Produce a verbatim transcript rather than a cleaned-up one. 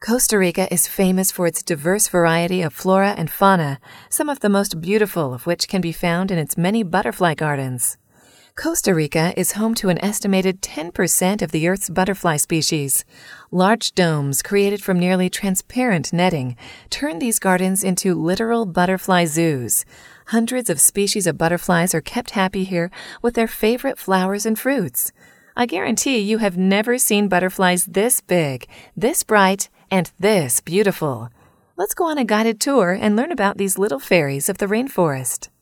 Costa Rica is famous for its diverse variety of flora and fauna, some of the most beautiful of which can be found in its many butterfly gardens. Costa Rica is home to an estimated ten percent of the Earth's butterfly species. Large domes created from nearly transparent netting turn these gardens into literal butterfly zoos. Hundreds of species of butterflies are kept happy here with their favorite flowers and fruits. I guarantee you have never seen butterflies this big, this bright, and this beautiful. Let's go on a guided tour and learn about these little fairies of the rainforest.